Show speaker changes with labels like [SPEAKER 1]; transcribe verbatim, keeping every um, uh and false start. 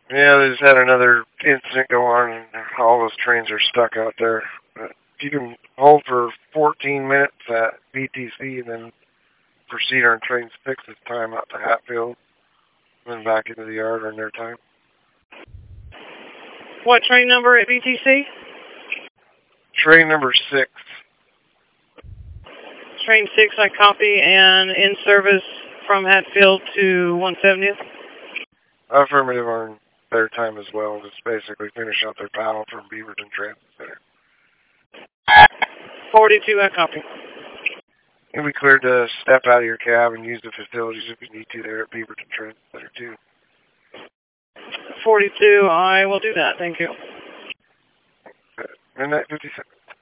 [SPEAKER 1] Yeah, they just had another incident go on, and all those trains are stuck out there. But if you can hold for fourteen minutes at B T C and then proceed on train six, it's time out to Hatfield, and then back into the yard on their time.
[SPEAKER 2] What train number at B T C?
[SPEAKER 1] Train number six.
[SPEAKER 2] Train six, I copy, and in service from Hatfield to one seventieth?
[SPEAKER 1] Affirmative on their time as well. Just basically finish out their battle from Beaverton Transit Center.
[SPEAKER 2] forty-two, I copy.
[SPEAKER 1] You'll be cleared to step out of your cab and use the facilities if you need to there at Beaverton Transit Center too.
[SPEAKER 2] forty-two, I will do that, thank you.
[SPEAKER 1] Midnight fifty-seven.